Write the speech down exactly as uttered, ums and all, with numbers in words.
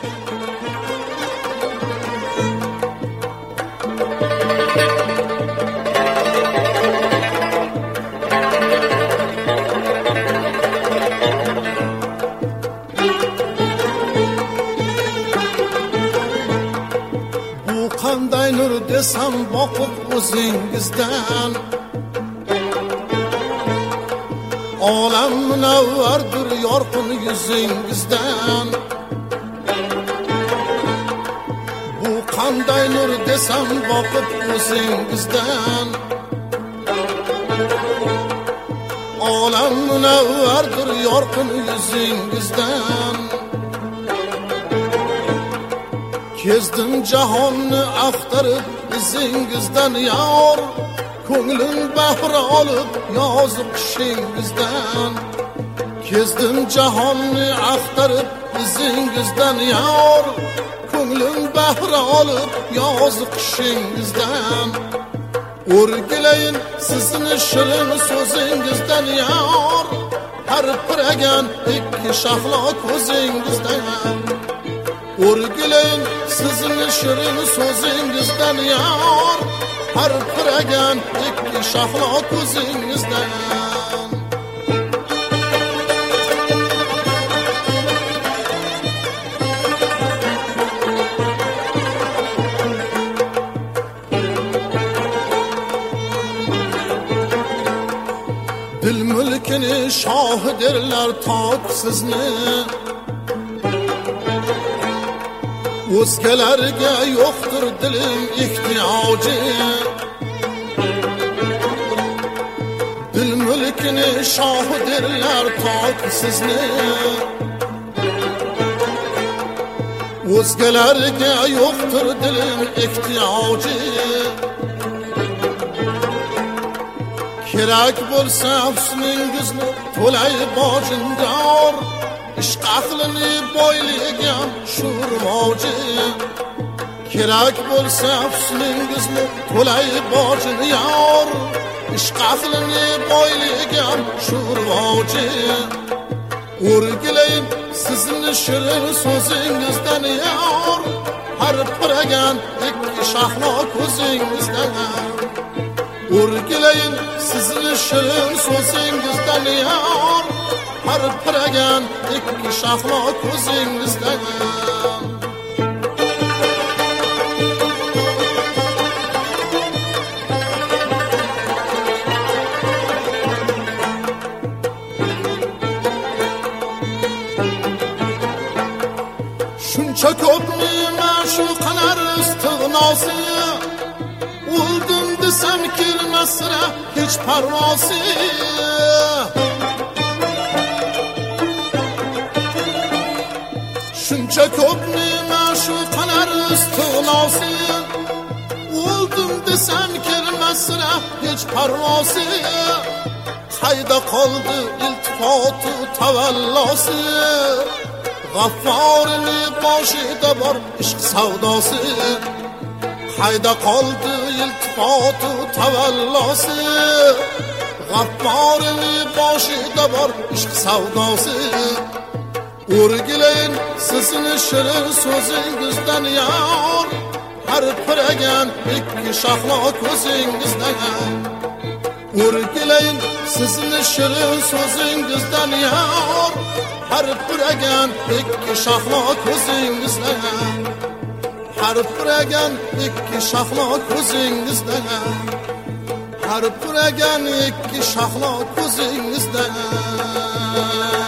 qanday nur desam boqib o'zingizdan olam munavvardir yorqin yuzingizdan bu qanday nur desam boqib o'zingizdan olam munavvardir yorqin yuzingizdan kezdim jahonni axtarib izingizdan yor ko'nglim bahra olib yozib qishingizdan kezdim jahonni axtarib izingizdan yor ko'nglim bahra olib yozib qishingizdan o'rgilayin sizni shirin so'zingizdan yor harpiragan ikki shahlo ko'zingizdan o'rgilayin sizni shirin so'zingizdan yor harpiragan ikki shahlo ko'zingizdan dil mulkini shoh derlar tok sizni o'zgalarga yo'qdir dilim ehtiyoji dil mulkini shoh derlar tok sizni o'zgalarga yo'qdir dilim ehtiyoji kerak bo'lsa husningizni to'lay bojindor ishq aqlini boyligam shurmoji kerak bo'lsa husningizni to'lay bojini yor ishq aqlini boyligam shurmoji o'rgilayin sizni shirin so'zingizdan yor harpiragan ikki shahlo ko'zingizdan o'rgilayin sizni shirin so'zingizdan yor harpiragan ikki shahlo ko'zingizdan shuncha ko'pni ma'shuqalar istig'nosi o'ldim desam kelmasra hech parvosi shuncha ko'pni ma'shuqalar istig'nosi o'ldim desam kelmasra hech parvosi qayda qoldi iltifotu tavallosi g'afforini boshida bor ishq savdosi qayda qoldi iltifotu tavallosi g'afforini boshida bor ishq savdosi o'rgilayin sizni shirin so'zingizdan yor harpiragan ikki shahlo ko'zingizdan o'rgilayin sizni shirin so'zingizdan yor harpiragan ikki shahlo ko'zingizdan harpiragan ikki shahlo ko'zingizdan harpiragan ikki shahlo ko'zingizdan